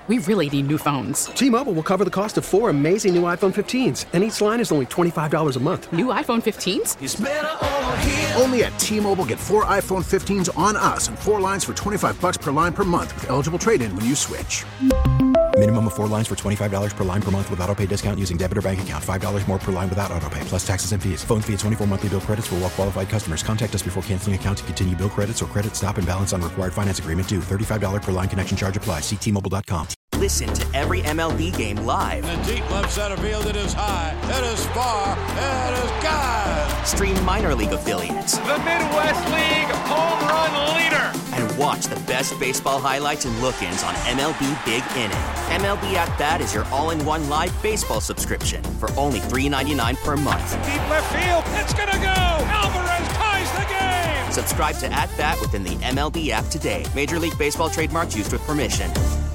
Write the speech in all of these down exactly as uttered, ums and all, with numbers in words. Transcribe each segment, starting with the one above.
We really need new phones. T-Mobile will cover the cost of four amazing new iPhone fifteens, and each line is only twenty-five dollars a month. New iPhone fifteens? It's better over here. Only at T-Mobile, get four iPhone fifteens on us and four lines for twenty-five dollars per line per month with eligible trade-in when you switch. Minimum of four lines for twenty-five dollars per line per month with autopay discount using debit or bank account. five dollars more per line without autopay, plus taxes and fees. Phone fee at twenty-four monthly bill credits for well-qualified customers. Contact us before canceling account to continue bill credits or credit stop and balance on required finance agreement due. thirty-five dollars per line connection charge applies. See T Mobile dot com. Listen to every M L B game live. In the deep left center field, it is high, it is far, it is gone. Stream minor league affiliates. The Midwest League home run leader. And watch the best baseball highlights and look-ins on M L B Big Inning. M L B At Bat is your all-in-one live baseball subscription for only three dollars and ninety-nine cents per month. Deep left field, it's gonna go. Alvarez ties the game. Subscribe to At Bat within the M L B app today. Major League Baseball trademarks used with permission.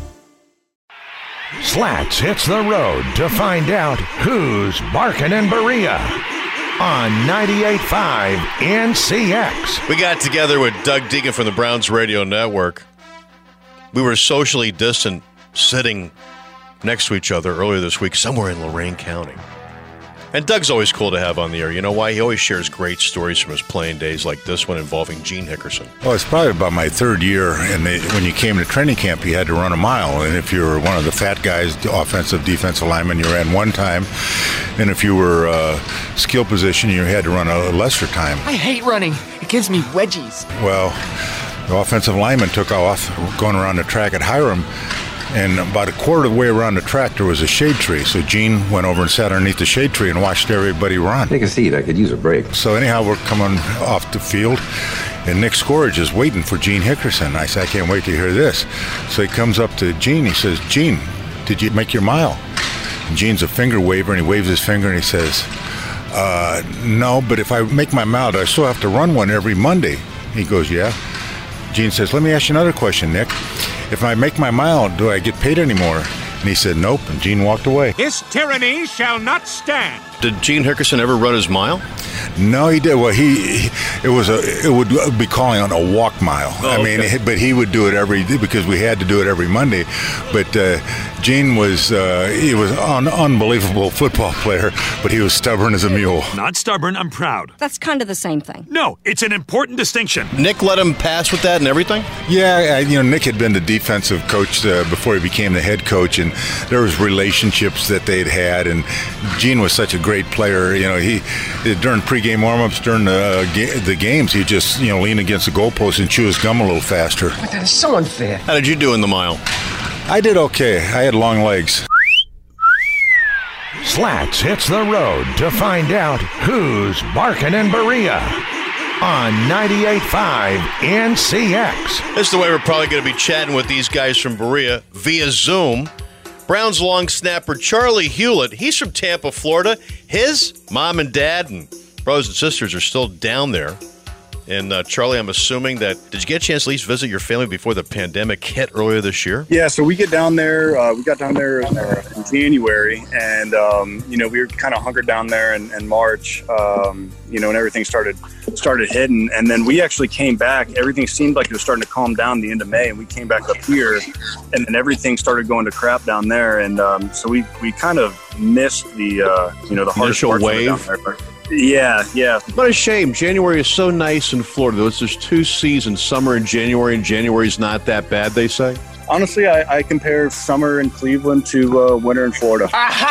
Slats hits the road to find out who's barking in Berea on ninety-eight point five N C X. We got together with Doug Deegan from the Browns Radio Network. We were socially distant, sitting next to each other earlier this week somewhere in Lorain County. And Doug's always cool to have on the air. You know why? He always shares great stories from his playing days, like this one involving Gene Hickerson. Well, it's probably about my third year, and they, when you came to training camp, you had to run a mile. And if you were one of the fat guys, offensive, defensive lineman, you ran one time. And if you were uh, skill position, you had to run a lesser time. I hate running. It gives me wedgies. Well, the offensive lineman took off going around the track at Hiram. And about a quarter of the way around the track, there was a shade tree. So Gene went over and sat underneath the shade tree and watched everybody run. Take a seat. I could use a break. So anyhow, we're coming off the field, and Nick Scourge is waiting for Gene Hickerson. I said, I can't wait to hear this. So he comes up to Gene. He says, Gene, did you make your mile? And Gene's a finger waver, and he waves his finger, and he says, uh, no, but if I make my mile, I still have to run one every Monday. He goes, yeah. Gene says, let me ask you another question, Nick. If I make my mile, do I get paid anymore? And he said, nope, and Gene walked away. This tyranny shall not stand. Did Gene Hickerson ever run his mile? No, he did. Well, he, he it was a it would be calling on a walk mile. Oh, I mean, okay. but he would do it every because we had to do it every Monday. But uh, Gene was uh, he was an unbelievable football player, but he was stubborn as a mule. Not stubborn. I'm proud. That's kind of the same thing. No, it's an important distinction. Nick let him pass with that and everything? Yeah, I, you know, Nick had been the defensive coach uh, before he became the head coach, and there was relationships that they'd had, and Gene was such a great player. You know, he during pregame warmups, during the uh, ga- the games, he'd just you know lean against the goalpost and chew his gum a little faster. But that is so unfair. How did you do in the mile? I did okay. I had long legs. Slats hits the road to find out who's barking in Berea on ninety-eight point five N C X. This is the way we're probably going to be chatting with these guys from Berea via Zoom. Browns long snapper Charlie Hewlett, he's from Tampa, Florida. His mom and dad and brothers and sisters are still down there. And uh, Charlie, I'm assuming that, did you get a chance to at least visit your family before the pandemic hit earlier this year? Yeah, so we get down there, uh, we got down there in, uh, in January, and, um, you know, we were kind of hunkered down there in, in March, um, you know, and everything started started hitting. And then we actually came back. Everything seemed like it was starting to calm down the end of May, and we came back up here, and then everything started going to crap down there. And um, so we, we kind of missed the, uh, you know, the hardest initial wave. Down there. Yeah, yeah. What a shame. January is so nice in Florida. There's two seasons, summer and January, and January's not that bad, they say? Honestly, I, I compare summer in Cleveland to uh, winter in Florida.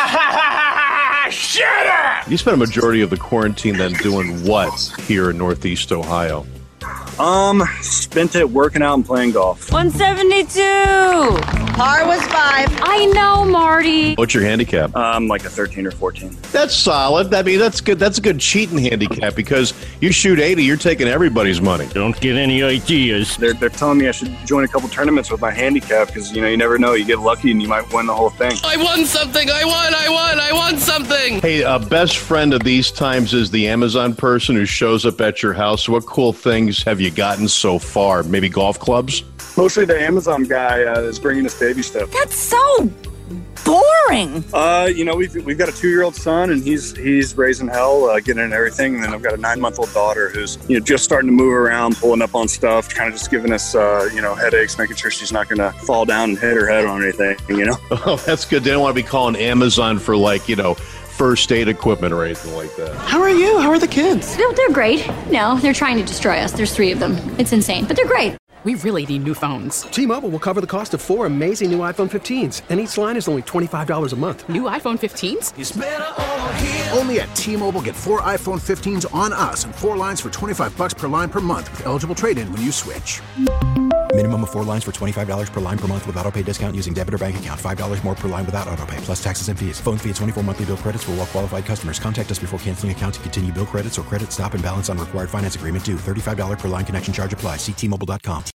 Shut up! You spent a majority of the quarantine then doing what here in Northeast Ohio? Um, spent it working out and playing golf. one seventy-two. Par was five. I know, Marty. What's your handicap? Um, like a thirteen or fourteen. That's solid. I mean, that's good. That's a good cheating handicap because you shoot eighty, you're taking everybody's money. Don't get any ideas. They're, they're telling me I should join a couple tournaments with my handicap because, you know, you never know. You get lucky and you might win the whole thing. I won something. I won. I won. I won something. Hey, a best friend of these times is the Amazon person who shows up at your house. What cool things have you gotten so far? Maybe golf clubs? Mostly the Amazon guy uh, is bringing us baby stuff. That's so boring. boring. Uh, you know, we've we've got a two-year-old son, and he's he's raising hell, uh, getting into everything. And then I've got a nine-month-old daughter who's you know just starting to move around, pulling up on stuff, kind of just giving us uh, you know headaches, making sure she's not going to fall down and hit her head on anything. You know. Oh, that's good. They don't want to be calling Amazon for like you know first aid equipment or anything like that. How are you? How are the kids? They're, they're great. No, they're trying to destroy us. There's three of them. It's insane, but they're great. We really need new phones. T-Mobile will cover the cost of four amazing new iPhone fifteens, and each line is only twenty-five dollars a month. New iPhone fifteens? It's better over here. Only at T-Mobile, get four iPhone fifteens on us and four lines for twenty-five bucks per line per month with eligible trade-in when you switch. Minimum of four lines for twenty-five dollars per line per month with autopay discount using debit or bank account. five dollars more per line without autopay, plus taxes and fees. Phone fee at twenty-four monthly bill credits for well-qualified customers. Contact us before canceling account to continue bill credits or credit stop and balance on required finance agreement due. thirty-five dollars per line connection charge applies. See T Mobile dot com.